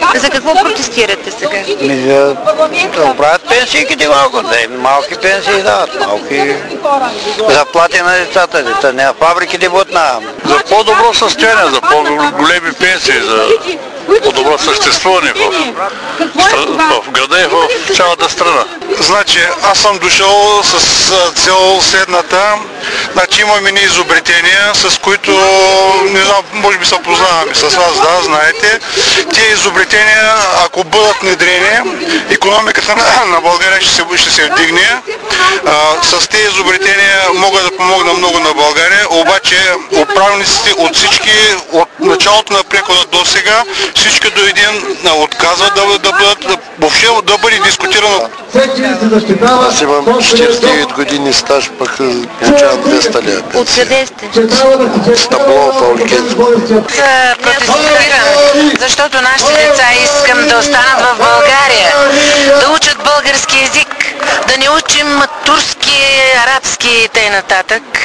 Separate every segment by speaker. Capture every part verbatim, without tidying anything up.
Speaker 1: За какво протестирате сега?
Speaker 2: Ми да, да оправят пенсиите малко, да им малки пенсии дават, малки заплати на децата, деца няма фабрики да бъдна.
Speaker 3: За по-добро състояние, за по-големи пенсии, за по-добро съществуване в, в града и в цялата страна.
Speaker 4: Значи, аз съм дошъл с цел следната. Значи имаме ни изобретения, с които, не знам, може би се познаваме с вас, да, знаете. Тези изобретения, ако бъдат внедрени, икономиката на, на България ще се, ще се вдигне. А, с тези изобретения могат да помогна много на България, обаче управниците от всички, от началото на прехода до сега, всички до един отказват да, да бъдат, въобще да бъде дискутирано.
Speaker 5: Аз имам четиридесет и девет години стаж, пък получавам двеста лева.
Speaker 1: Откъде сте?
Speaker 5: Стъбло в Алкенско.
Speaker 1: Протестирам, защото нашите деца искам да останат в България, да учат български език, да не учим турски, арабски и т.н.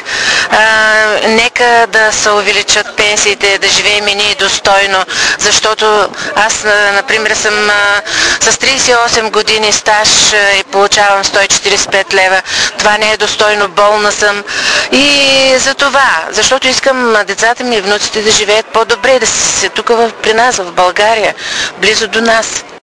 Speaker 1: Нека да се увеличат пенсиите, да живеем и ние достойно, защото аз, например, съм а, с тридесет и осем години стаж и получавам сто и четиридесет и пет лева. Това не е достойно, болна съм. И за това, защото искам децата ми и внуците да живеят по-добре, да са тук при нас, в България, близо до нас.